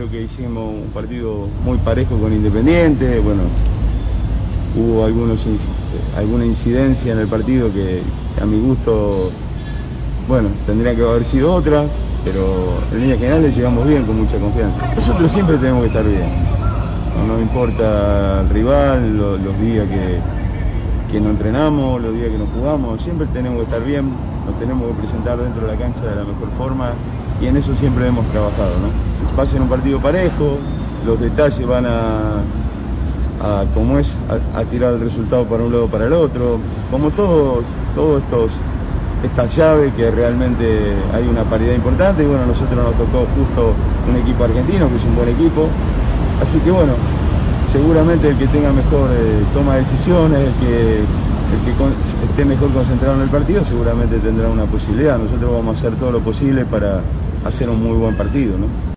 creo que hicimos un partido muy parejo con Independiente. Bueno, hubo alguna incidencia en el partido que a mi gusto, bueno, tendría que haber sido otra, pero en líneas generales llegamos bien, con mucha confianza. Nosotros siempre tenemos que estar bien, no nos importa el rival, los días que no entrenamos, los días que no jugamos, siempre tenemos que estar bien, nos tenemos que presentar dentro de la cancha de la mejor forma y en eso siempre hemos trabajado, ¿no? Va a ser un partido parejo, los detalles van a tirar el resultado para un lado o para el otro, como todas estas llaves que realmente hay una paridad importante y bueno, a nosotros nos tocó justo un equipo argentino que es un buen equipo, así que bueno, seguramente el que tenga mejor toma de decisiones, el que esté mejor concentrado en el partido, seguramente tendrá una posibilidad. Nosotros vamos a hacer todo lo posible para hacer un muy buen partido, ¿no?